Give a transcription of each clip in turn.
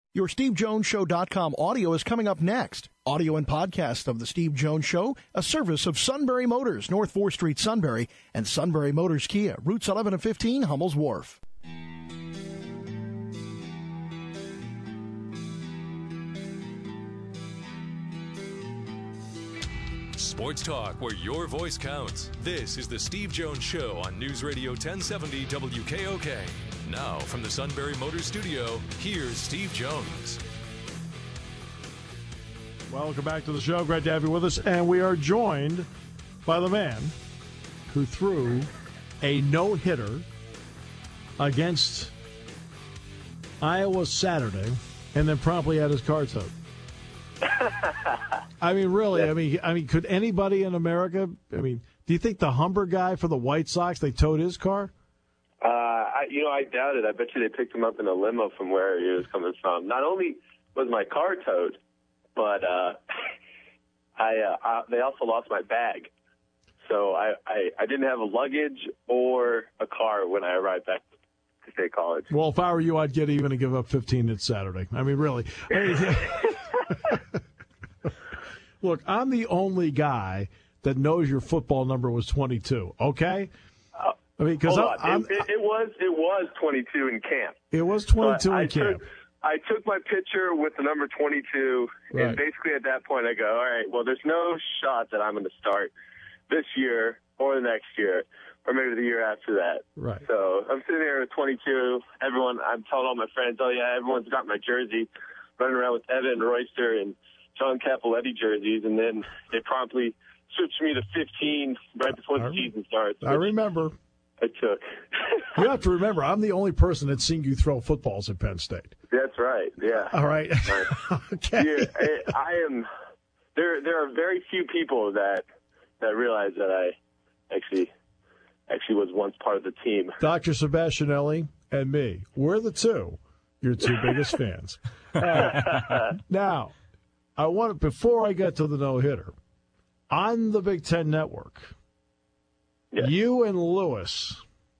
Your SteveJonesShow.com audio is coming up next. Audio and podcast of The Steve Jones Show, a service of Sunbury Motors, North 4th Street, Sunbury, and Sunbury Motors Kia, routes 11 and 15, Hummel's Wharf. Sports talk where your voice counts. This is The Steve Jones Show on News Radio 1070 WKOK. Now, from the Sunbury Motors Studio, here's Steve Jones. Welcome back to the show. Great to have you with us. And we are joined by the man who threw a no-hitter against Iowa Saturday and then promptly had his car towed. I mean, really, I mean, could anybody in America, do you think the Humber guy for the White Sox, they towed his car? I doubt it. I bet you they picked him up in a limo from where he was coming from. Not only was my car towed, but they also lost my bag. So I didn't have a luggage or a car when I arrived back to State College. Well, if I were you, I'd get even and give up 15 at Saturday. I mean, really. Look, I'm the only guy that knows your football number was 22, okay? Because it was 22 in camp. It was 22 in camp. I took my picture with the number 22, right. And basically at that point I go, all right, well, there's no shot that I'm going to start this year or the next year or maybe the year after that. Right. So I'm sitting there at 22. I'm telling all my friends, oh, yeah, everyone's got my jersey, running around with Evan Royster and John Capoletti jerseys, and then they promptly switched me to 15 right before the season starts. I remember. I took. You have to remember, I'm the only person that's seen you throw footballs at Penn State. That's right. Yeah. All right. Okay. Yeah, I am. There are very few people that realize that I actually was once part of the team. Dr. Sebastianelli and me, we're the your two biggest fans. Now, before I get to the no-hitter, on the Big Ten Network, yes, you and Lewis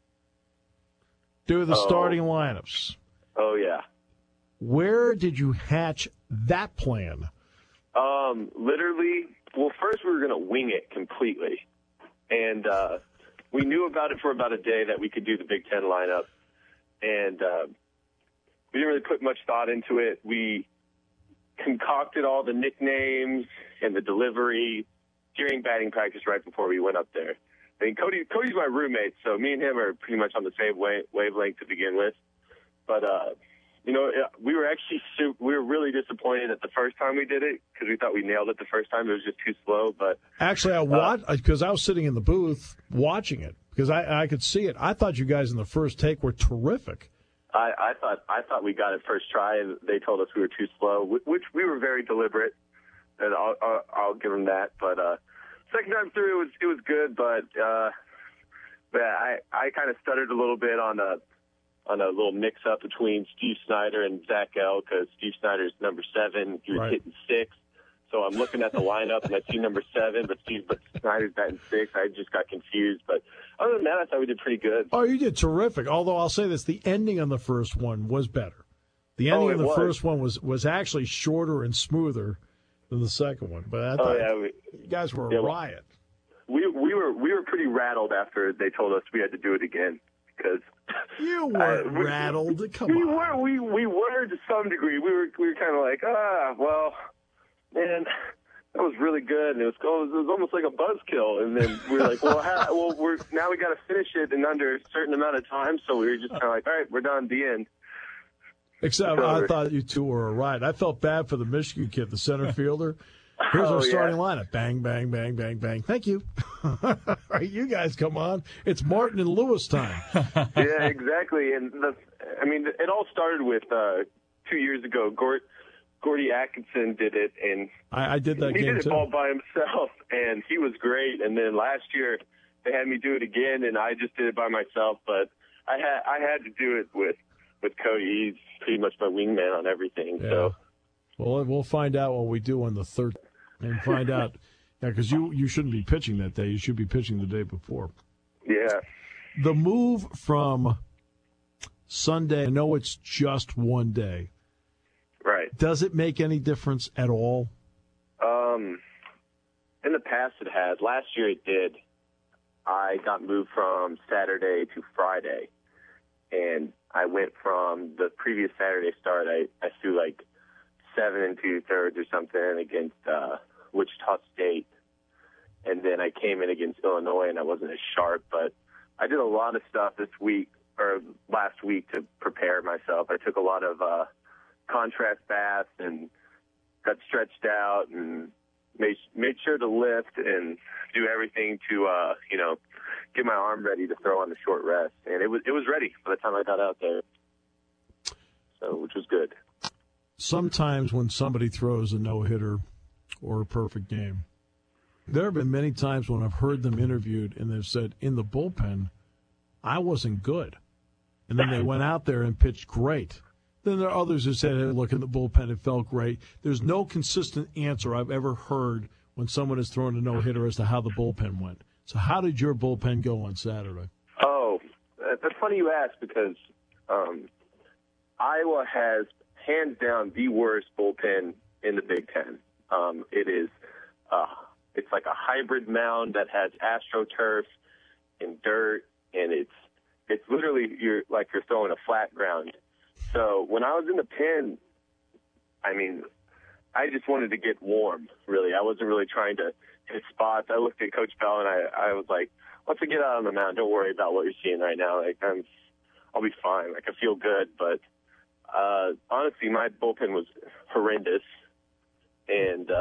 do the starting lineups. Oh, yeah. Where did you hatch that plan? Literally, well, first we were going to wing it completely. And we knew about it for about a day that we could do the Big Ten lineup. And we didn't really put much thought into it. We concocted all the nicknames and the delivery during batting practice right before we went up there. I mean, Cody's my roommate, so me and him are pretty much on the same wavelength to begin with. But, we were really disappointed at the first time we did it because we thought we nailed it the first time. It was just too slow. But actually, because I was sitting in the booth watching it because I could see it. I thought you guys in the first take were terrific. I thought we got it first try, and they told us we were too slow, which we were very deliberate, and I'll give them that. But second time through, it was good, but I kind of stuttered a little bit on a little mix-up between Steve Snyder and Zach L. because Steve Snyder's number 7, he was right. hitting 6. So I'm looking at the lineup, and I see number 7, but Snyder's batting 6. I just got confused. But other than that, I thought we did pretty good. Oh, you did terrific. Although I'll say this, the ending on the first one was better. The ending on the first one was actually shorter and smoother than the second one. But I thought you guys were a riot. We were pretty rattled after they told us we had to do it again. Because you weren't rattled. Come on. We were to some degree. We were kind of like, well, man, that was really good, and it was almost like a buzzkill. And then we were like, now we got to finish it in under a certain amount of time. So we were just kind of like, all right, we're done. The end. Except I thought you two were a riot. I felt bad for the Michigan kid, the center fielder. Here's our starting lineup. Bang, bang, bang, bang, bang. Thank you. All right, you guys come on. It's Martin and Lewis time. Yeah, exactly. And it all started with 2 years ago. Gordy Atkinson did it, and I did that game too. He did it all by himself, and he was great. And then last year they had me do it again, and I just did it by myself. But I had to do it with Cody. He's pretty much my wingman on everything. Yeah. So. Well, we'll find out what we do on the 3rd and find out. Yeah, because you shouldn't be pitching that day. You should be pitching the day before. Yeah. The move from Sunday, I know it's just one day. Does it make any difference at all? In the past it has. Last year it did. I got moved from Saturday to Friday, and I went from the previous Saturday start. I threw like 7 2/3 or something against Wichita State, and then I came in against Illinois, and I wasn't as sharp, but I did a lot of stuff this week or last week to prepare myself. I took a lot of contrast baths and got stretched out and made sure to lift and do everything to get my arm ready to throw on the short rest, and it was ready by the time I got out there, so which was good. Sometimes when somebody throws a no-hitter or a perfect game, there have been many times when I've heard them interviewed and they've said, in the bullpen, I wasn't good. And then they went out there and pitched great. Then there are others who said, hey, look, in the bullpen, it felt great. There's no consistent answer I've ever heard when someone has thrown a no-hitter as to how the bullpen went. So how did your bullpen go on Saturday? Oh, that's funny you ask, because Iowa has hands down the worst bullpen in the Big Ten. It's like a hybrid mound that has AstroTurf and dirt, and it's literally you're throwing a flat ground. So when I was in the pen, I mean, I just wanted to get warm, really. I wasn't really trying to hit spots. I looked at Coach Bell, and I was like, once I get out on the mound, don't worry about what you're seeing right now. Like, I'll be fine. Like, I feel good. But honestly, my bullpen was horrendous. And,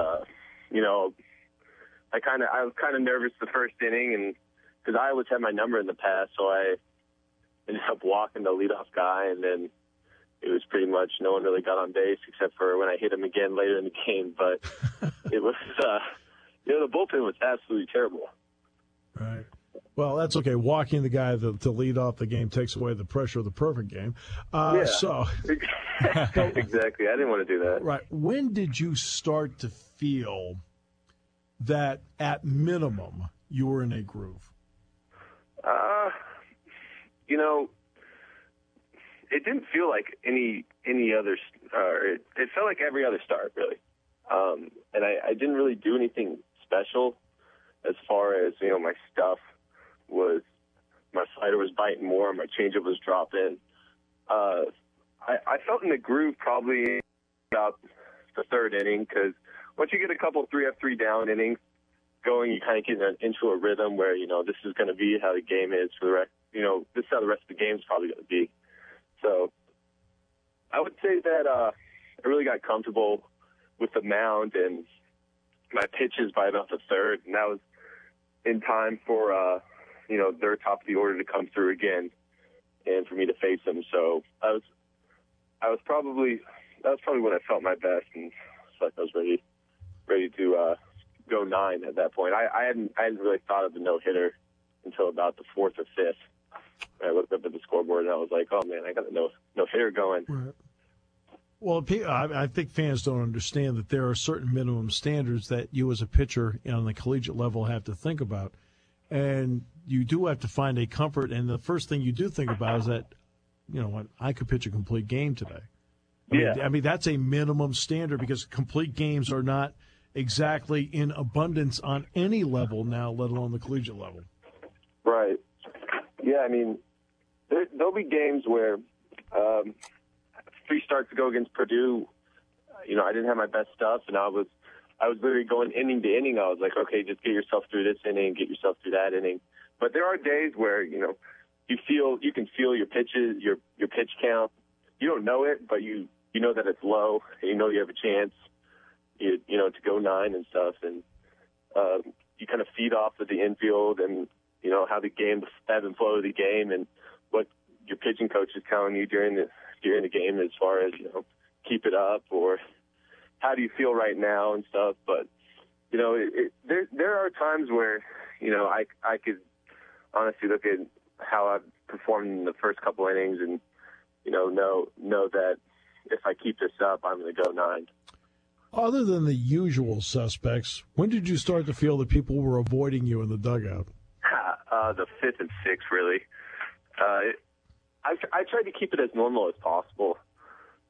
I was kind of nervous the first inning, and because I always had my number in the past, so I ended up walking the leadoff guy, and then it was pretty much no one really got on base except for when I hit him again later in the game. But it was, the bullpen was absolutely terrible. Right. Well, that's okay. Walking the guy to lead off the game takes away the pressure of the perfect game. Yeah. So exactly. I didn't want to do that. Right. When did you start to feel that at minimum you were in a groove? It didn't feel like any other. It felt like every other start, really. And I didn't really do anything special as far as my stuff was. My slider was biting more. My changeup was dropping. I felt in the groove probably about the third inning, because once you get a couple 3-3 down innings going, you kind of get into a rhythm where this is going to be how the game is for the rest. This is how the rest of the game is probably going to be. So I would say that I really got comfortable with the mound and my pitches by about the third, and that was in time for their top of the order to come through again and for me to face them. So that was probably when I felt my best, and it's like I was ready to go 9 at that point. I hadn't really thought of the no-hitter until about the 4th or 5th. I looked up at the scoreboard and I was like, "Oh man, I got a no-hitter going." Right. Well, I think fans don't understand that there are certain minimum standards that you as a pitcher on the collegiate level have to think about, and you do have to find a comfort. And the first thing you do think about is that, I could pitch a complete game today. I mean that's a minimum standard, because complete games are not exactly in abundance on any level now, let alone the collegiate level. Right. Yeah, I mean, there'll be games where 3 starts ago against Purdue, I didn't have my best stuff, and I was literally going inning to inning. I was like, okay, just get yourself through this inning, get yourself through that inning. But there are days where you can feel your pitches, your pitch count. You don't know it, but you know that it's low, and you have a chance, to go 9 and stuff, and you kind of feed off of the infield and how the game, the ebb and flow of the game, and what your pitching coach is telling you during the game as far as keep it up, or how do you feel right now and stuff. But there are times where I could honestly look at how I've performed in the first couple innings and know that if I keep this up, I'm going to go 9. Other than the usual suspects, when did you start to feel that people were avoiding you in the dugout? The 5th and 6th, really. I tried to keep it as normal as possible.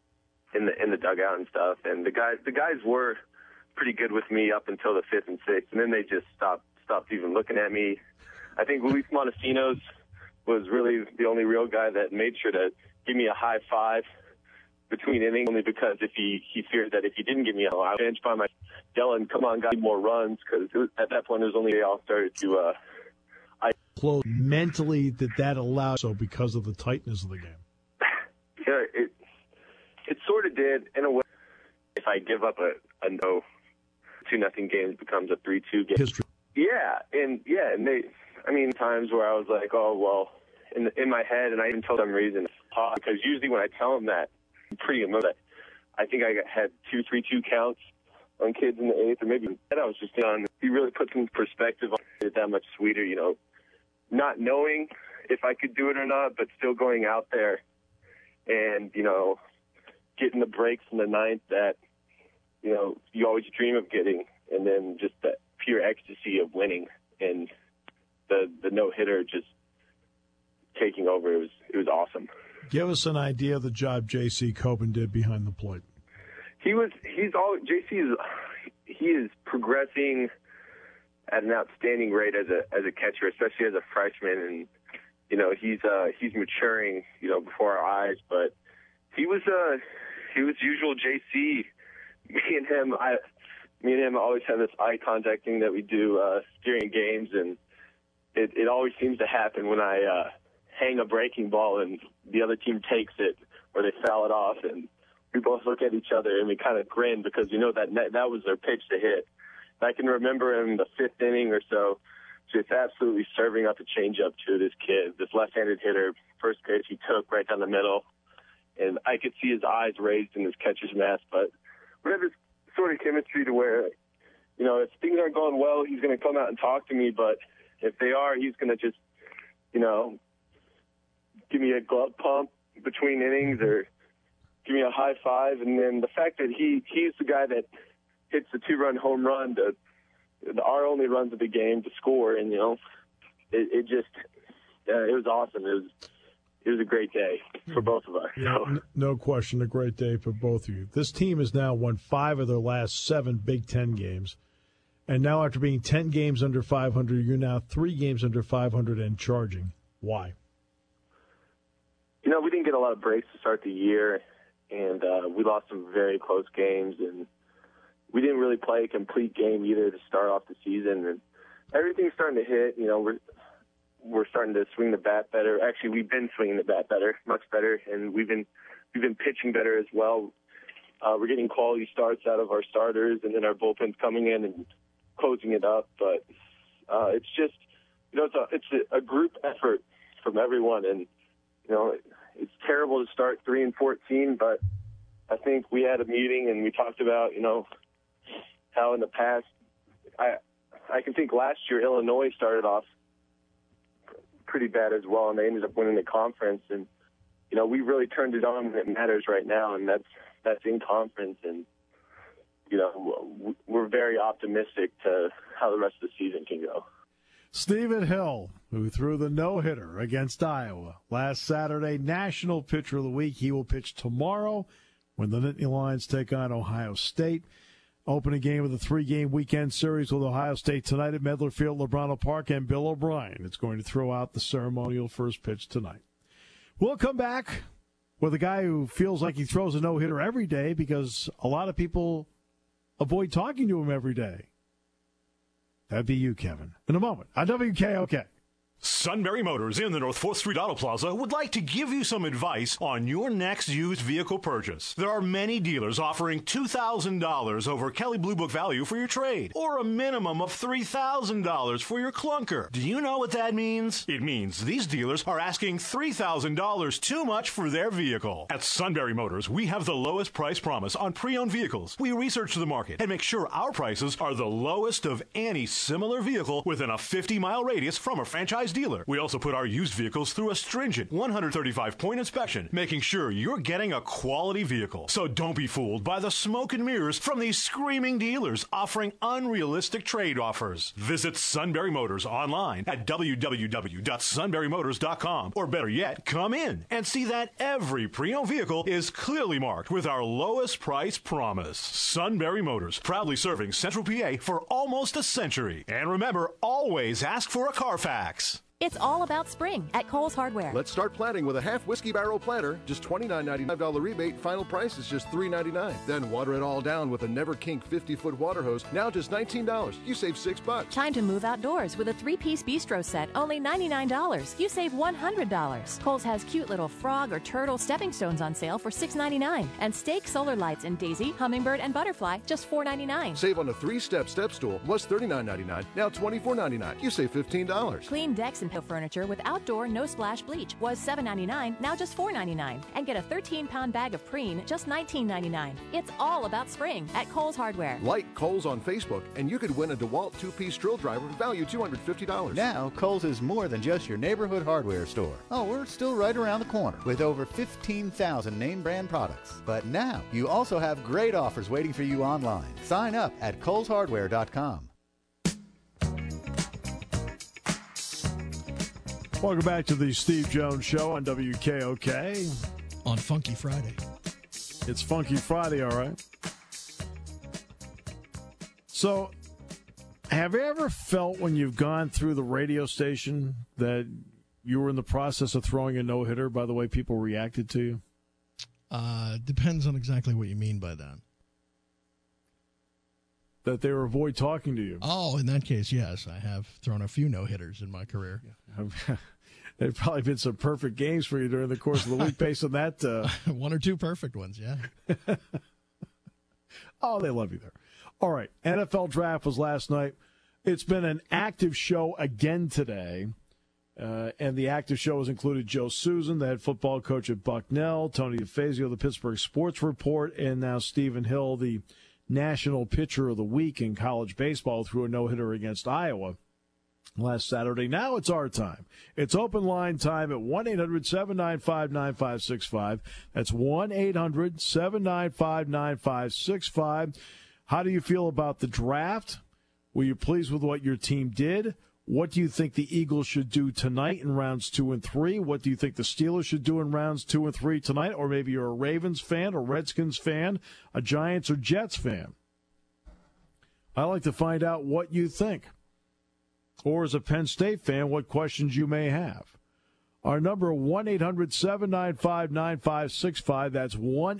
in the dugout and stuff. And the guys were pretty good with me up until the 5th and 6th, and then they just stopped even looking at me. I think Luis Montesinos was really the only real guy that made sure to give me a high five between innings, only because if he feared that if he didn't give me a high, I would bench by my yelling, "Come on, guys, more runs," because at that point it was only they all started to. Close mentally that allowed so because of the tightness of the game. Yeah, it sort of did in a way. If I give up a no 2-0 game, it becomes a 3-2 game. History. Yeah, and they. I mean, times where I was like, oh well, in my head, and I even told them reason because usually when I tell them that, I'm pretty emotional. I think I had 2 3-2 counts on kids in the 8th, or maybe I was just on. He really put some perspective on it that much sweeter, you know, not knowing if I could do it or not, but still going out there and, you know, getting the breaks in the 9th that, you know, you always dream of getting, and then just that pure ecstasy of winning and the no-hitter just taking over. It was awesome. Give us an idea of the job J.C. Coben did behind the plate. He is progressing at an outstanding rate as a catcher, especially as a freshman, and you know he's maturing, you know, before our eyes. But he was usual JC. Me and him always have this eye contact thing that we do during games, and it always seems to happen when I hang a breaking ball and the other team takes it or they foul it off, and we both look at each other and we kind of grin because you know that was their pitch to hit. And I can remember in the 5th inning or so, just absolutely serving up a changeup to this kid, this left-handed hitter. First pitch he took right down the middle, and I could see his eyes raised in his catcher's mask. But we have this sort of chemistry to where, you know, if things aren't going well, he's going to come out and talk to me. But if they are, he's going to just, you know, give me a glove pump between innings or give me a high five. And then the fact that he's the guy that hits the 2-run home run, our only runs of the game to score, and, you know, it was awesome. It was a great day for both of us. Yeah, no question, a great day for both of you. This team has now won 5 of their last 7 Big Ten games. And now after being 10 games under 500, you're now 3 games under 500 and charging. Why? You know, we didn't get a lot of breaks to start the year, and we lost some very close games, and we didn't really play a complete game either to start off the season. And everything's starting to hit. You know, we're starting to swing the bat better. Actually, we've been swinging the bat better, much better, and we've been pitching better as well. We're getting quality starts out of our starters, and then our bullpen's coming in and closing it up. But it's just, you know, it's a group effort from everyone, and you know, it's terrible to start 3-14, but I think we had a meeting and we talked about, you know, how in the past, I can think last year Illinois started off pretty bad as well, and they ended up winning the conference. And you know, we really turned it on when it matters right now, and that's in conference. And you know, we're very optimistic to how the rest of the season can go. Stephen Hill, who threw the no-hitter against Iowa last Saturday, National Pitcher of the Week. He will pitch tomorrow when the Nittany Lions take on Ohio State. Opening game of the 3-game weekend series with Ohio State tonight at Medler Field, LeBron Park, and Bill O'Brien is going to throw out the ceremonial first pitch tonight. We'll come back with a guy who feels like he throws a no-hitter every day because a lot of people avoid talking to him every day. That'd be you, Kevin. In a moment on WKOK. Sunbury Motors in the North 4th Street Auto Plaza would like to give you some advice on your next used vehicle purchase. There are many dealers offering $2,000 over Kelley Blue Book value for your trade, or a minimum of $3,000 for your clunker. Do you know what that means? It means these dealers are asking $3,000 too much for their vehicle. At Sunbury Motors, we have the lowest price promise on pre-owned vehicles. We research the market and make sure our prices are the lowest of any similar vehicle within a 50-mile radius from a franchise authorized dealer. We also put our used vehicles through a stringent 135-point inspection, making sure you're getting a quality vehicle. So don't be fooled by the smoke and mirrors from these screaming dealers offering unrealistic trade offers. Visit Sunbury Motors online at www.sunburymotors.com, or better yet, come in and see that every pre-owned vehicle is clearly marked with our lowest price promise. Sunbury Motors, proudly serving Central PA for almost a century. And remember, always ask for a Carfax. It's all about spring at Kohl's Hardware. Let's start planting with a half whiskey barrel planter. Just $29.95 rebate. Final price is just $3.99. Then water it all down with a Never Kink 50-foot water hose. Now just $19. You save $6. Time to move outdoors with a 3-piece bistro set. Only $99. You save $100. Kohl's has cute little frog or turtle stepping stones on sale for $6.99. And steak solar lights in daisy, hummingbird, and butterfly just $4.99. Save on a 3-step step stool. Was $39.99. Now $24.99. You save $15. Clean decks and furniture with outdoor no splash bleach was $7.99, now just $4.99, and get a 13-pound bag of preen just $19.99. It's all about spring at Kohl's Hardware. Like Kohl's on Facebook, and you could win a DeWalt 2-piece drill driver valued $250. Now, Kohl's is more than just your neighborhood hardware store. Oh, we're still right around the corner with over 15,000 name brand products. But now, you also have great offers waiting for you online. Sign up at Kohl'sHardware.com. Welcome back to the Steve Jones Show on WKOK. On Funky Friday. It's Funky Friday, all right. So, have you ever felt when you've gone through the radio station that you were in the process of throwing a no-hitter by the way people reacted to you? Depends on exactly what you mean by that. That they avoid talking to you. Oh, in that case, yes. I have thrown a few no-hitters in my career. There've probably been some perfect games for you during the course of the week based on that. One or two perfect ones, yeah. Oh, they love you there. All right, NFL Draft was last night. It's been an active show again today. And the active show has included Joe Susan, the head football coach at Bucknell, Tony DeFazio, the Pittsburgh Sports Report, and now Stephen Hill, the National Pitcher of the Week in college baseball, threw a no-hitter against Iowa last Saturday. Now it's our time. It's open line time at 1-800-795-9565. That's 1-800-795-9565. How do you feel about the draft? Were you pleased with what your team did? What do you think the Eagles should do tonight in rounds 2 and 3? What do you think the Steelers should do in rounds 2 and 3 tonight? Or maybe you're a Ravens fan, a Redskins fan, a Giants or Jets fan. I'd like to find out what you think. Or as a Penn State fan, what questions you may have. Our number, 1-800-795-9565. That's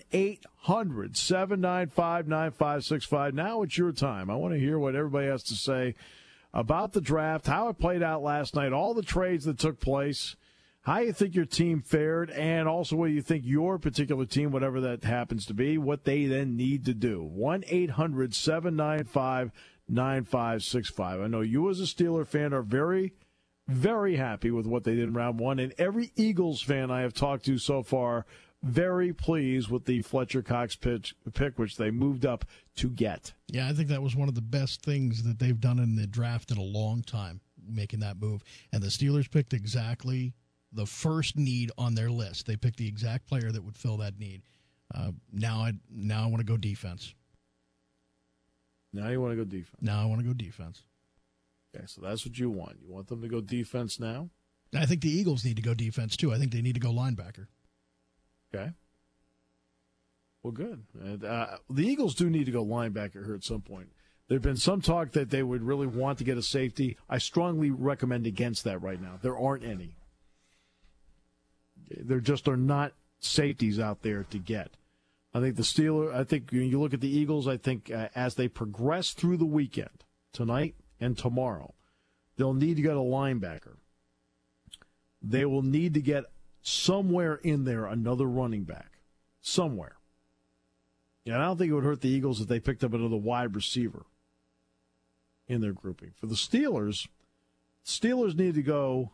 1-800-795-9565. Now it's your time. I want to hear what everybody has to say about the draft, how it played out last night, all the trades that took place, how you think your team fared, and also what you think your particular team, whatever that happens to be, what they then need to do. 1-800-795-9565. I know you as a Steeler fan are very, very happy with what they did in round 1, and every Eagles fan I have talked to so far very pleased with the Fletcher Cox pick, which they moved up to get. Yeah, I think that was one of the best things that they've done in the draft in a long time, making that move. And the Steelers picked exactly the first need on their list. They picked the exact player that would fill that need. Now I want to go defense. Now you want to go defense. Now I want to go defense. Okay, so that's what you want. You want them to go defense now? I think the Eagles need to go defense, too. I think they need to go linebacker. Okay. Well, good. And, the Eagles do need to go linebacker here at some point. There have been some talk that they would really want to get a safety. I strongly recommend against that right now. There aren't any. There just are not safeties out there to get. I think the Steelers, I think when you look at the Eagles, I think as they progress through the weekend, tonight and tomorrow, they'll need to get a linebacker. They will need to get somewhere in there another running back. Somewhere. And I don't think it would hurt the Eagles if they picked up another wide receiver in their grouping. For the Steelers need to go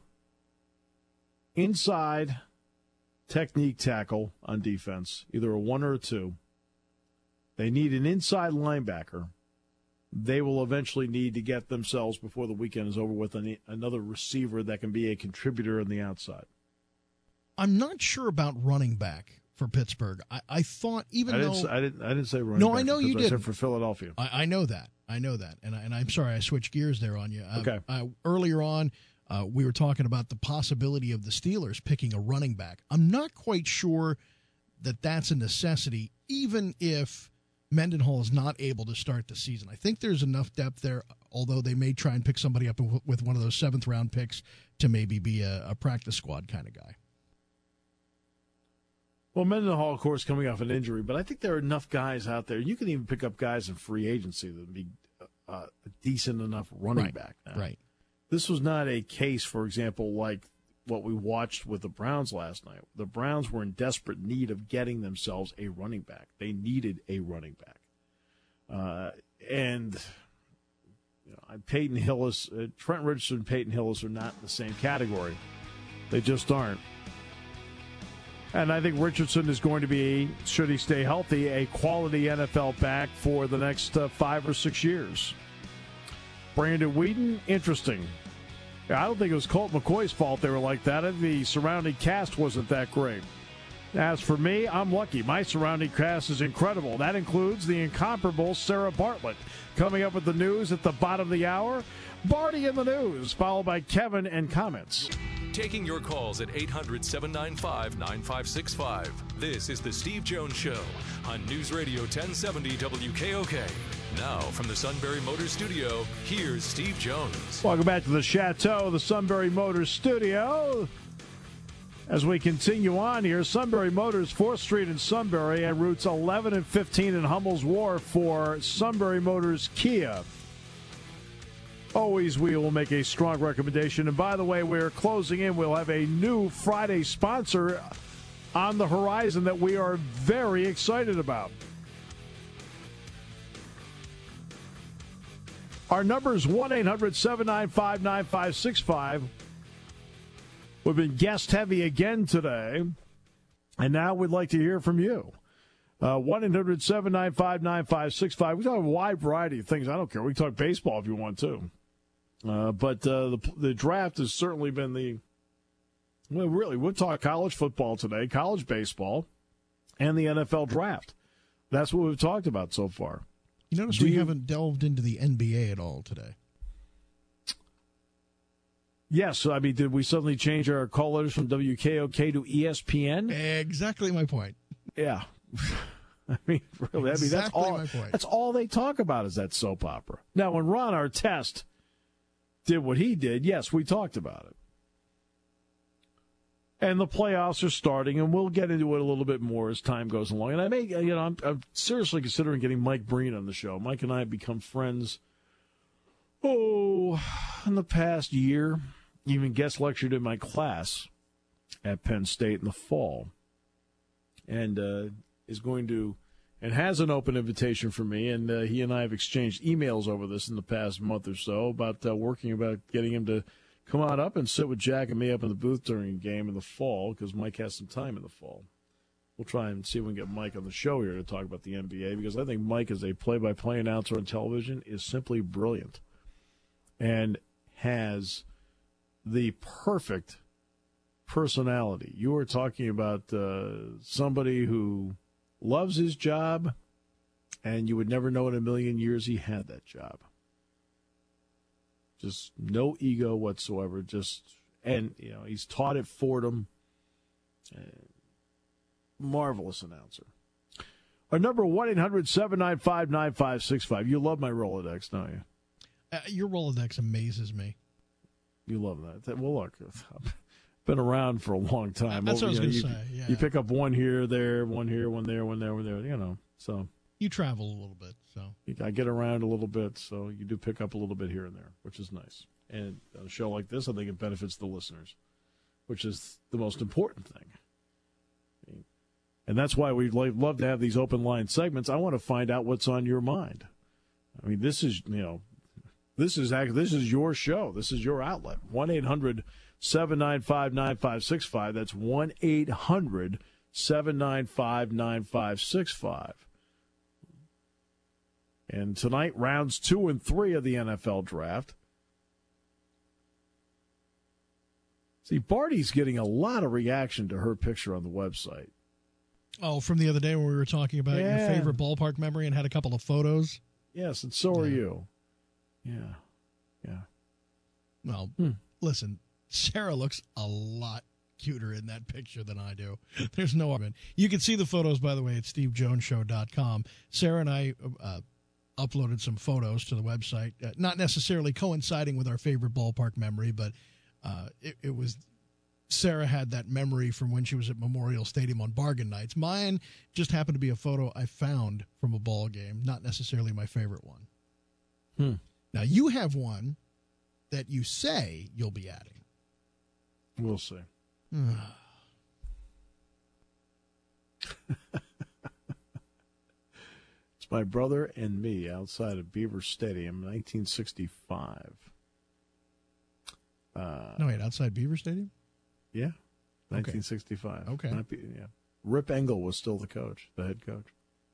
inside technique tackle on defense, either a 1 or a 2. They need an inside linebacker. they will eventually need to get themselves, before the weekend is over with, another receiver that can be a contributor on the outside. I'm not sure about running back for Pittsburgh. I thought I didn't say running back. No, I know you did. I said for Philadelphia. I know that. And I'm sorry I switched gears there on you. Okay. Earlier on, we were talking about the possibility of the Steelers picking a running back. I'm not quite sure that that's a necessity, even if Mendenhall is not able to start the season. I think there's enough depth there, although they may try and pick somebody up with one of those seventh-round picks to maybe be a practice squad kind of guy. Well, Mendenhall, of course, coming off an injury, but I think there are enough guys out there. You can even pick up guys in free agency that would be a decent enough running back now. Right. This was not a case, for example, like what we watched with the Browns last night. The Browns were in desperate need of getting themselves a running back. They needed a running back. Peyton Hillis, Trent Richardson and Peyton Hillis are not in the same category. They just aren't. And I think Richardson is going to be, should he stay healthy, a quality NFL back for the next 5 or 6 years. Brandon Weeden, interesting. I don't think it was Colt McCoy's fault they were like that. The surrounding cast wasn't that great. As for me, I'm lucky. My surrounding cast is incredible. That includes the incomparable Sarah Bartlett. Coming up with the news at the bottom of the hour, Barty in the news, followed by Kevin and comments. Taking your calls at 800-795-9565. This is the Steve Jones Show on News Radio 1070 WKOK. Now, from the Sunbury Motors Studio, here's Steve Jones. Welcome back to the Chateau, the Sunbury Motors Studio. As we continue on here, Sunbury Motors, 4th Street in Sunbury, and routes 11 and 15 in Hummel's Wharf for Sunbury Motors Kia. Always we will make a strong recommendation. And by the way, we're closing in. We'll have a new Friday sponsor on the horizon that we are very excited about. Our number is 1-800-795-9565. We've been guest heavy again today, and now we'd like to hear from you. 1-800-795-9565. We talk a wide variety of things. I don't care. We can talk baseball if you want to. But the draft has certainly been we'll talk college football today, college baseball, and the NFL draft. That's what we've talked about so far. You notice we haven't delved into the NBA at all today. Yes, I mean, did we suddenly change our call letters from WKOK to ESPN? Exactly my point. Yeah. I mean, really, exactly my point. That's all they talk about is that soap opera. Now, when Ron Artest did what he did, yes, we talked about it. And the playoffs are starting, and we'll get into it a little bit more as time goes along. And I'm seriously considering getting Mike Breen on the show. Mike and I have become friends, in the past year. Even guest lectured in my class at Penn State in the fall. And is going to, and has an open invitation for me, and he and I have exchanged emails over this in the past month or so about getting him to come on up and sit with Jack and me up in the booth during a game in the fall, because Mike has some time in the fall. We'll try and see if we can get Mike on the show here to talk about the NBA, because I think Mike, as a play-by-play announcer on television, is simply brilliant and has the perfect personality. You were talking about somebody who loves his job, and you would never know in a million years he had that job. Just no ego whatsoever. He's taught at Fordham. Marvelous announcer. Our number 1-800-795-9565. You love my Rolodex, don't you? Your Rolodex amazes me. You love that. Well, look, I've been around for a long time. That's what I was going to say. Yeah. You pick up one here, there, one there, one there. So you travel a little bit, so I get around a little bit. So you do pick up a little bit here and there, which is nice. And on a show like this, I think it benefits the listeners, which is the most important thing. And that's why we love to have these open line segments. I want to find out what's on your mind. I mean, this is your show. This is your outlet. 1-800-795-9565. That's 1-800-795-9565. And tonight, rounds 2 and 3 of the NFL draft. See, Barty's getting a lot of reaction to her picture on the website. Oh, from the other day when we were talking about your favorite ballpark memory and had a couple of photos? Yes, and so are you. Yeah. Well, listen, Sarah looks a lot cuter in that picture than I do. There's no argument. You can see the photos, by the way, at stevejonesshow.com. Sarah and I uploaded some photos to the website, not necessarily coinciding with our favorite ballpark memory, but it was Sarah had that memory from when she was at Memorial Stadium on bargain nights. Mine just happened to be a photo I found from a ball game, not necessarily my favorite one. Now, you have one that you say you'll be adding. We'll see. It's my brother and me outside of Beaver Stadium, 1965. No, wait, outside Beaver Stadium? Yeah, 1965. Okay. Yeah. Rip Engel was still the coach, the head coach.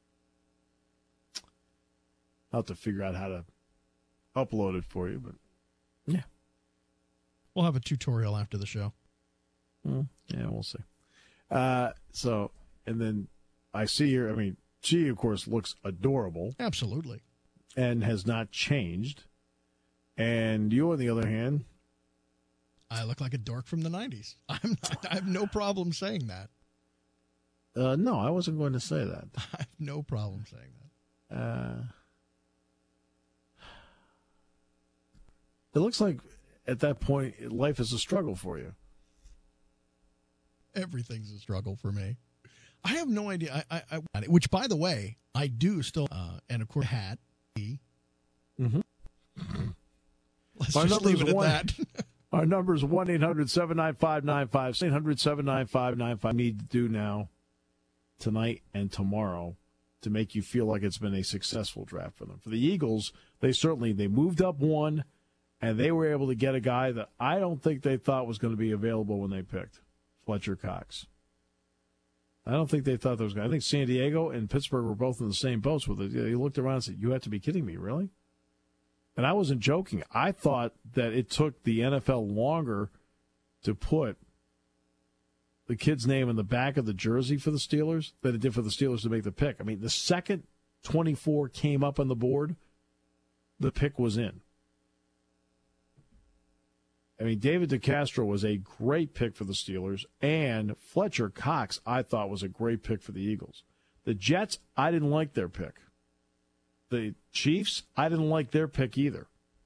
I'll have to figure out how to upload it for you, but yeah. We'll have a tutorial after the show. Yeah, we'll see. So, and then I see her, I mean, she, of course, looks adorable. Absolutely. And has not changed. And you, on the other hand, I look like a dork from the 90s. I have no problem saying that. No, I wasn't going to say that. I have no problem saying that. It looks like at that point, life is a struggle for you. Everything's a struggle for me. I have no idea. Which, by the way, I do still, and of course, hat. Mm-hmm. Let's just leave it at that. Our number is 1-800-795-95. 800-795-95. Need to do now, tonight and tomorrow, to make you feel like it's been a successful draft for them. For the Eagles, they moved up one, and they were able to get a guy that I don't think they thought was going to be available when they picked Fletcher Cox. I don't think they thought there was going to. I think San Diego and Pittsburgh were both in the same boats with it. They looked around and said, "You have to be kidding me, really?" And I wasn't joking. I thought that it took the NFL longer to put the kid's name in the back of the jersey for the Steelers than it did for the Steelers to make the pick. I mean, the second 24 came up on the board, the pick was in. I mean, David DeCastro was a great pick for the Steelers, and Fletcher Cox, I thought, was a great pick for the Eagles. The Jets, I didn't like their pick. The Chiefs, I didn't like their pick either.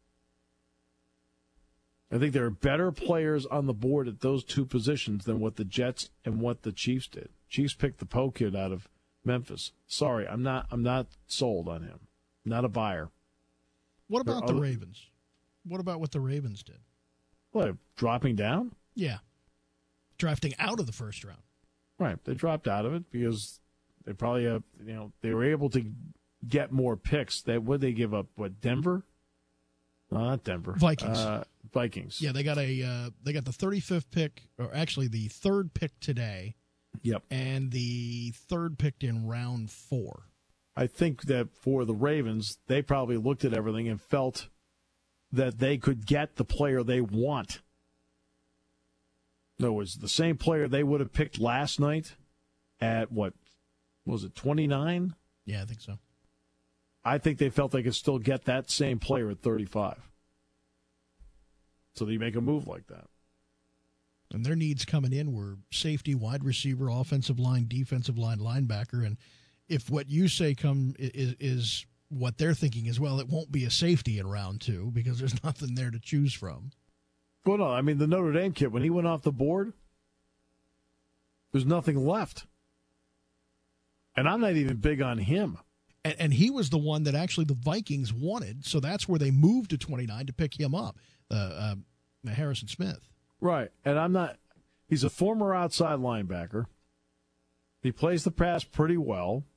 I think there are better players on the board at those two positions than what the Jets and what the Chiefs did. Chiefs picked the Poe kid out of Memphis. Sorry, I'm not sold on him. Not a buyer. What about the Ravens? What about what the Ravens did? What, dropping down? Yeah. Drafting out of the first round. Right. They dropped out of it because they probably they were able to get more picks. Would they give up? What, Denver? No, not Denver. Vikings. Vikings. Yeah, they got the 35th pick, or actually the third pick today. Yep. And the third pick in round 4. I think that for the Ravens, they probably looked at everything and felt that they could get the player they want. In other words, the same player they would have picked last night at, what was it, 29? Yeah, I think so. I think they felt they could still get that same player at 35. So they make a move like that. And their needs coming in were safety, wide receiver, offensive line, defensive line, linebacker. And if what you say is what they're thinking as well, it won't be a safety in round 2 because there's nothing there to choose from. Well, no, I mean, the Notre Dame kid, when he went off the board, there's nothing left. And I'm not even big on him. And he was the one that actually the Vikings wanted, so that's where they moved to 29 to pick him up, Harrison Smith. Right, and I'm not – he's a former outside linebacker. He plays the pass pretty well.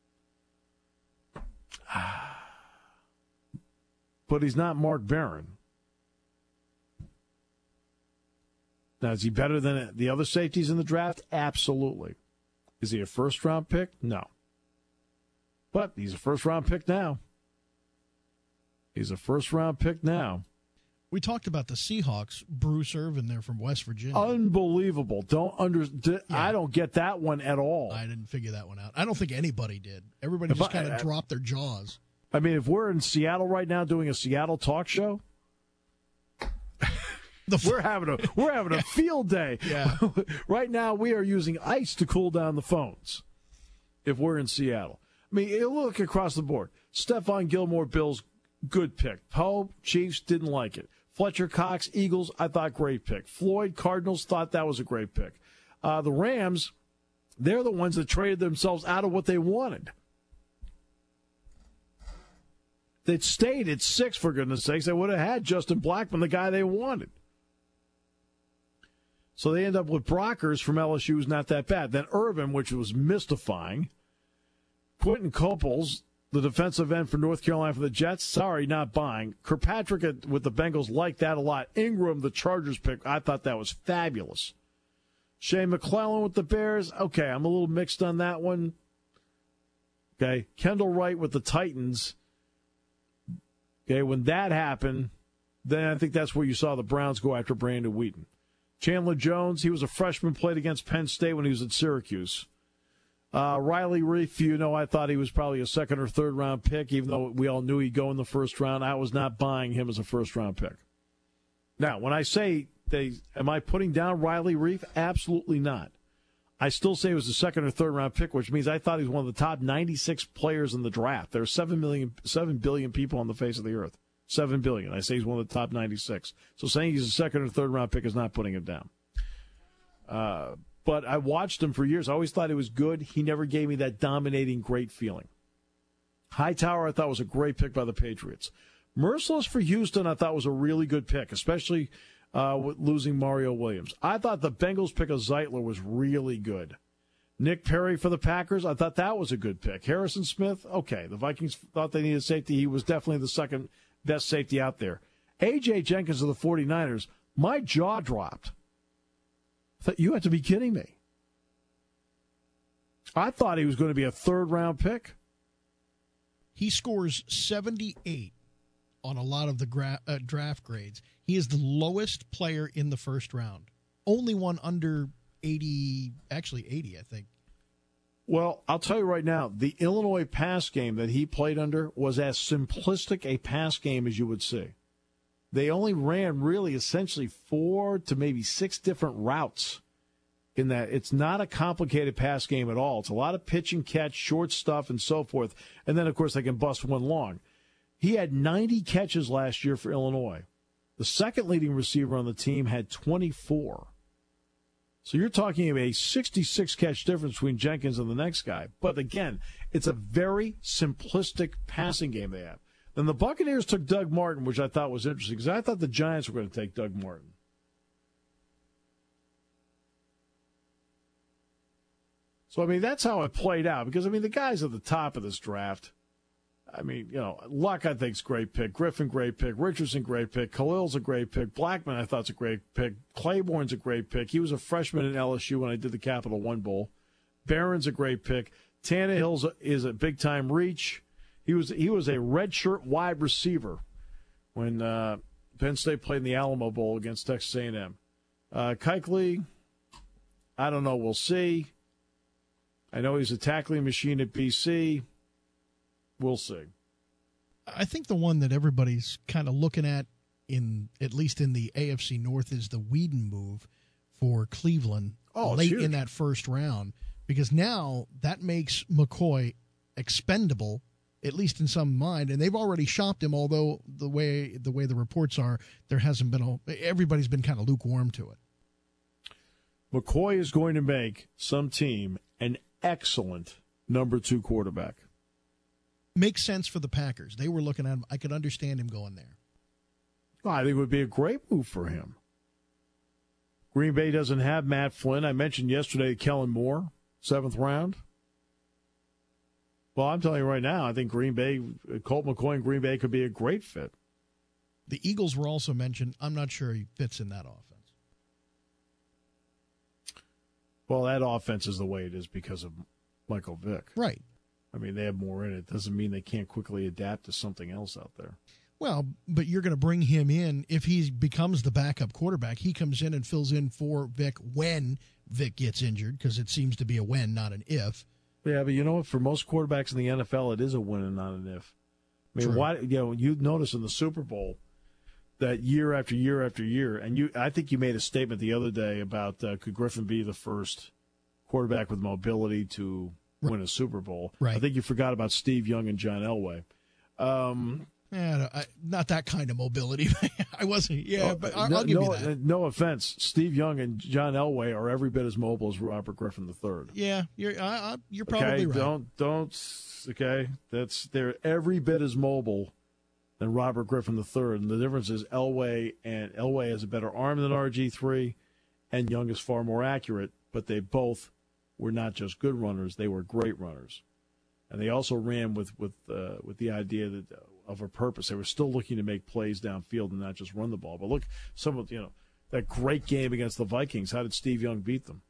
But he's not Mark Barron. Now, is he better than the other safeties in the draft? Absolutely. Is he a first-round pick? No. But he's a first-round pick now. He's a first-round pick now. We talked about the Seahawks, Bruce Irvin there from West Virginia. Unbelievable. I don't get that one at all. I didn't figure that one out. I don't think anybody did. Everybody just kind of dropped their jaws. I mean, if we're in Seattle right now doing a Seattle talk show, we're having a field day. Yeah. Right now, we are using ice to cool down the phones if we're in Seattle. I mean, you look across the board. Stephon Gilmore, Bills, good pick. Poe, Chiefs, didn't like it. Fletcher Cox, Eagles, I thought great pick. Floyd, Cardinals, thought that was a great pick. The Rams, they're the ones that traded themselves out of what they wanted. They'd stayed at 6, for goodness sakes. They would have had Justin Blackmon, the guy they wanted. So they end up with Brockers from LSU, who's not that bad. Then Irvin, which was mystifying. Quentin Coples, the defensive end for North Carolina for the Jets, sorry, not buying. Kirkpatrick with the Bengals liked that a lot. Ingram, the Chargers pick, I thought that was fabulous. Shane McClellan with the Bears, okay, I'm a little mixed on that one. Okay, Kendall Wright with the Titans. Okay, when that happened, then I think that's where you saw the Browns go after Brandon Wheaton. Chandler Jones, he was a freshman, played against Penn State when he was at Syracuse. Riley Reif, I thought he was probably a second or third round pick, even though we all knew he'd go in the first round. I was not buying him as a first round pick. Now, when I say am I putting down Riley Reif? Absolutely not. I still say it was a second or third round pick, which means I thought he was one of the top 96 players in the draft. There are 7 billion people on the face of the earth. 7 billion. I say he's one of the top 96. So saying he's a second or third round pick is not putting him down. But I watched him for years. I always thought he was good. He never gave me that dominating, great feeling. Hightower, I thought, was a great pick by the Patriots. Merciless for Houston, I thought was a really good pick, especially with losing Mario Williams. I thought the Bengals pick of Zeitler was really good. Nick Perry for the Packers, I thought that was a good pick. Harrison Smith, okay. The Vikings thought they needed safety. He was definitely the second best safety out there. A.J. Jenkins of the 49ers, my jaw dropped. I thought, you have to be kidding me. I thought he was going to be a third-round pick. He scores 78 on a lot of the draft grades. He is the lowest player in the first round. Only one under 80, actually 80, I think. Well, I'll tell you right now, the Illinois pass game that he played under was as simplistic a pass game as you would see. They only ran really essentially 4 to maybe 6 different routes in that. It's not a complicated pass game at all. It's a lot of pitch and catch, short stuff, and so forth. And then, of course, they can bust one long. He had 90 catches last year for Illinois. The second leading receiver on the team had 24. So you're talking about a 66-catch difference between Jenkins and the next guy. But, again, it's a very simplistic passing game they have. Then the Buccaneers took Doug Martin, which I thought was interesting, because I thought the Giants were going to take Doug Martin. So, I mean, that's how it played out. Because, I mean, the guys at the top of this draft, I mean, Luck, I think, is a great pick. Griffin, great pick. Richardson, great pick. Khalil's a great pick. Blackmon, I thought, is a great pick. Claiborne's a great pick. He was a freshman at LSU when I did the Capital One Bowl. Barron's a great pick. Tannehill is a big-time reach. He was a redshirt wide receiver when Penn State played in the Alamo Bowl against Texas A&M. Kuechly, I don't know. We'll see. I know he's a tackling machine at BC. We'll see. I think the one that everybody's kind of looking at, at least in the AFC North, is the Whedon move for Cleveland late in that first round, because now that makes McCoy expendable, at least in some mind, and they've already shopped him. Although the way the reports are, there hasn't been everybody's been kind of lukewarm to it. McCoy is going to make some team an excellent number 2 quarterback. Makes sense for the Packers. They were looking at him. I could understand him going there. Well, I think it would be a great move for him. Green Bay doesn't have Matt Flynn. I mentioned yesterday Kellen Moore, 7th round. Well, I'm telling you right now, I think Green Bay, Colt McCoy and Green Bay could be a great fit. The Eagles were also mentioned. I'm not sure he fits in that offense. Well, that offense is the way it is because of Michael Vick. Right. I mean, they have more in it. Doesn't mean they can't quickly adapt to something else out there. Well, but you're going to bring him in if he becomes the backup quarterback. He comes in and fills in for Vic when Vic gets injured, because it seems to be a when, not an if. Yeah, but you know what? For most quarterbacks in the NFL, it is a when and not an if. I mean, True. why? You notice in the Super Bowl that year after year after year, and I think you made a statement the other day about could Griffin be the first quarterback with mobility to win a Super Bowl? Right. I think you forgot about Steve Young and John Elway. Not that kind of mobility. I wasn't. Yeah, but I'll give you that. No offense, Steve Young and John Elway are every bit as mobile as Robert Griffin III. Yeah, you're probably right. Okay, they're every bit as mobile than Robert Griffin III, and the difference is Elway has a better arm than RG3, and Young is far more accurate. But they both were not just good runners; they were great runners, and they also ran with the idea that. Of a purpose. They were still looking to make plays downfield and not just run the ball. But look, that great game against the Vikings, how did Steve Young beat them?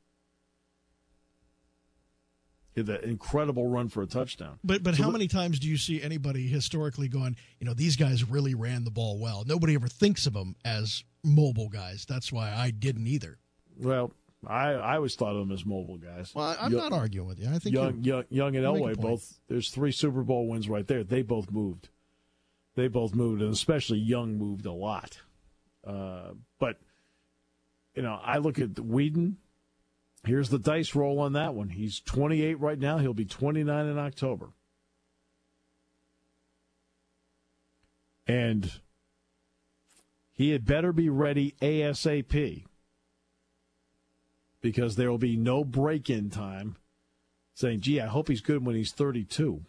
He had that incredible run for a touchdown. But how many times do you see anybody historically going, these guys really ran the ball well? Nobody ever thinks of them as mobile guys. That's why I didn't either. Well, I always thought of them as mobile guys. Well, I'm not arguing with you. I think Young and Elway both. There's 3 Super Bowl wins right there. They both moved. And especially Young moved a lot. But, I look at Whedon. Here's the dice roll on that one. He's 28 right now. He'll be 29 in October. And he had better be ready ASAP, because there will be no break-in time saying, gee, I hope he's good when he's 32.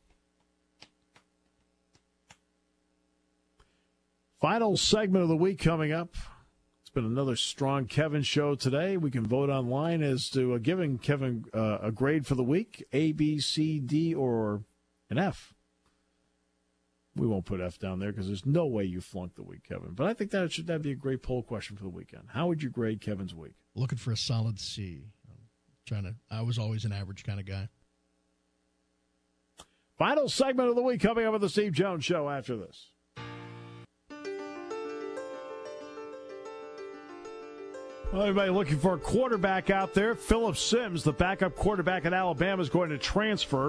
Final segment of the week coming up. It's been another strong Kevin show today. We can vote online as to giving Kevin a grade for the week, A, B, C, D, or an F. We won't put F down there because there's no way you flunked the week, Kevin. But I think that'd be a great poll question for the weekend. How would you grade Kevin's week? Looking for a solid C. I was always an average kind of guy. Final segment of the week coming up on the Steve Jones Show after this. Well, everybody looking for a quarterback out there. Phillip Sims, the backup quarterback at Alabama, is going to transfer.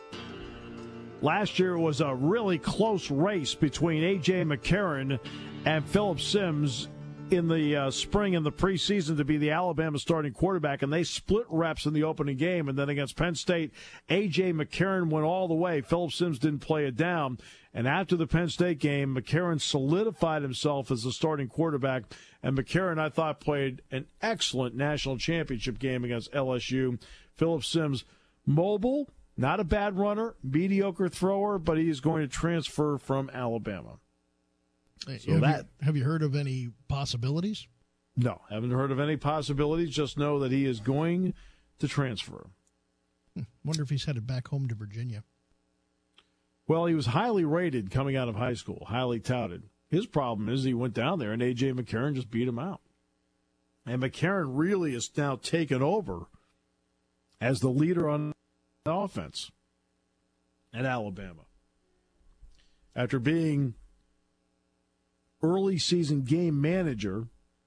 Last year it was a really close race between A.J. McCarron and Phillip Sims in the spring and the preseason to be the Alabama starting quarterback, and they split reps in the opening game. And then against Penn State, A.J. McCarron went all the way. Phillip Sims didn't play it down. And after the Penn State game, McCarron solidified himself as the starting quarterback. And McCarron, I thought, played an excellent national championship game against LSU. Phillip Sims, mobile, not a bad runner, mediocre thrower, but he is going to transfer from Alabama. So have you heard of any possibilities? No, haven't heard of any possibilities. Just know that he is going to transfer. Wonder if he's headed back home to Virginia. Well, he was highly rated coming out of high school, highly touted. His problem is he went down there and A.J. McCarron just beat him out. And McCarron really is now taken over as the leader on the offense at Alabama. After being early season game manager,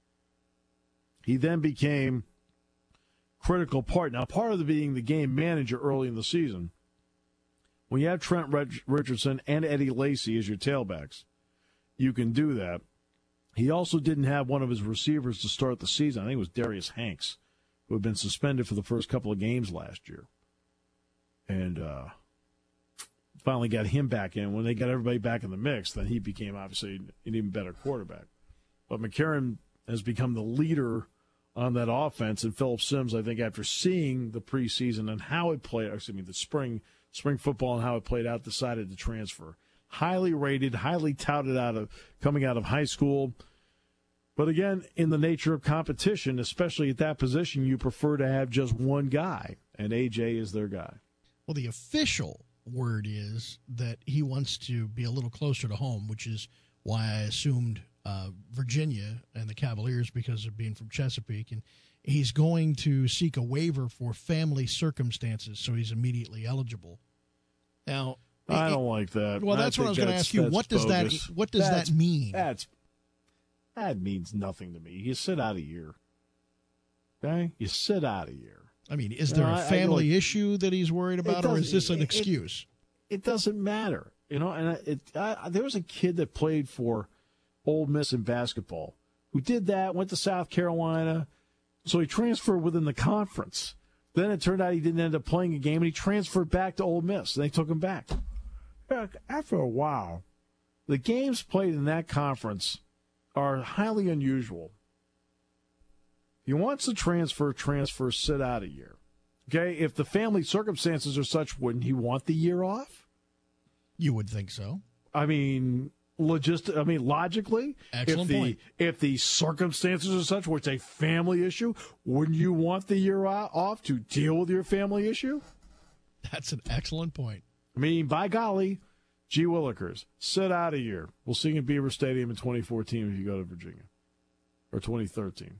he then became critical part. Now, part of being the game manager early in the season, when you have Trent Richardson and Eddie Lacy as your tailbacks, you can do that. He also didn't have one of his receivers to start the season. I think it was Darius Hanks, who had been suspended for the first couple of games last year. And finally got him back in. When they got everybody back in the mix, then he became obviously an even better quarterback. But McCarron has become the leader on that offense. And Phillip Sims, I think, after seeing the preseason and how it played, the spring football and how it played out, decided to transfer. Highly rated, highly touted coming out of high school. But again, in the nature of competition, especially at that position, you prefer to have just one guy, and AJ is their guy. Well, the official word is that he wants to be a little closer to home, which is why I assumed Virginia and the Cavaliers because of being from Chesapeake. And he's going to seek a waiver for family circumstances, so he's immediately eligible. Now, I don't like that. Well, that's what I was going to ask you. What does that mean? That means nothing to me. You sit out a year. Okay? You sit out a year. I mean, is there a family issue that he's worried about, or is this an excuse? It doesn't matter. And there was a kid that played for Ole Miss in basketball who did that, went to South Carolina, so he transferred within the conference. Then it turned out he didn't end up playing a game, and he transferred back to Ole Miss, and they took him back. After a while, the games played in that conference are highly unusual. If he wants to transfer, sit out a year. Okay? If the family circumstances are such, wouldn't he want the year off? You would think so. I mean, logically, excellent point. If the circumstances are such where it's a family issue, wouldn't you want the year off to deal with your family issue? That's an excellent point. I mean, by golly, gee willikers, sit out a year. We'll see you in Beaver Stadium in 2014 if you go to Virginia, or 2013.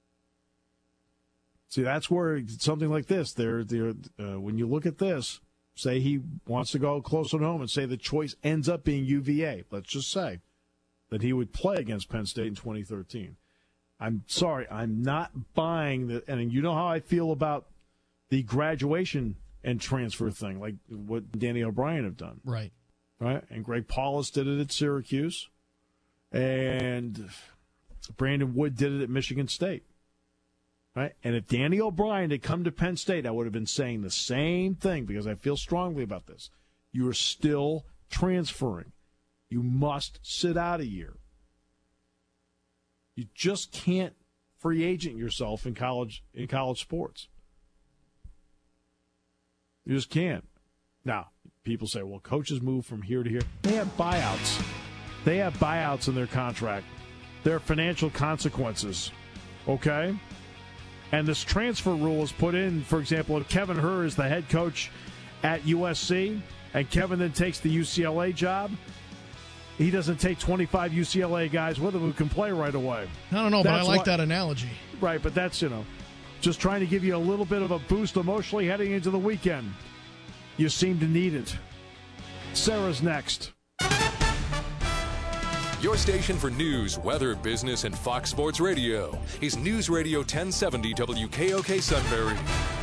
See, that's where something like this, when you look at this, say he wants to go closer to home and say the choice ends up being UVA. Let's just say that he would play against Penn State in 2013. I'm sorry, I'm not buying that. And you know how I feel about the graduation and transfer thing, like what Danny O'Brien have done. Right. And Greg Paulus did it at Syracuse. And Brandon Wood did it at Michigan State. Right? And if Danny O'Brien had come to Penn State, I would have been saying the same thing because I feel strongly about this. You are still transferring. You must sit out a year. You just can't free agent yourself in college sports. You just can't. Now, people say, well, coaches move from here to here. They have buyouts. They have buyouts in their contract. There are financial consequences. Okay? And this transfer rule is put in, for example, if Kevin Herr is the head coach at USC and Kevin then takes the UCLA job, he doesn't take 25 UCLA guys with him who can play right away. I don't know, but I like that analogy. Right, but that's, just trying to give you a little bit of a boost emotionally heading into the weekend. You seem to need it. Sarah's next. Your station for news, weather, business, and Fox Sports Radio is News Radio 1070 WKOK Sunbury.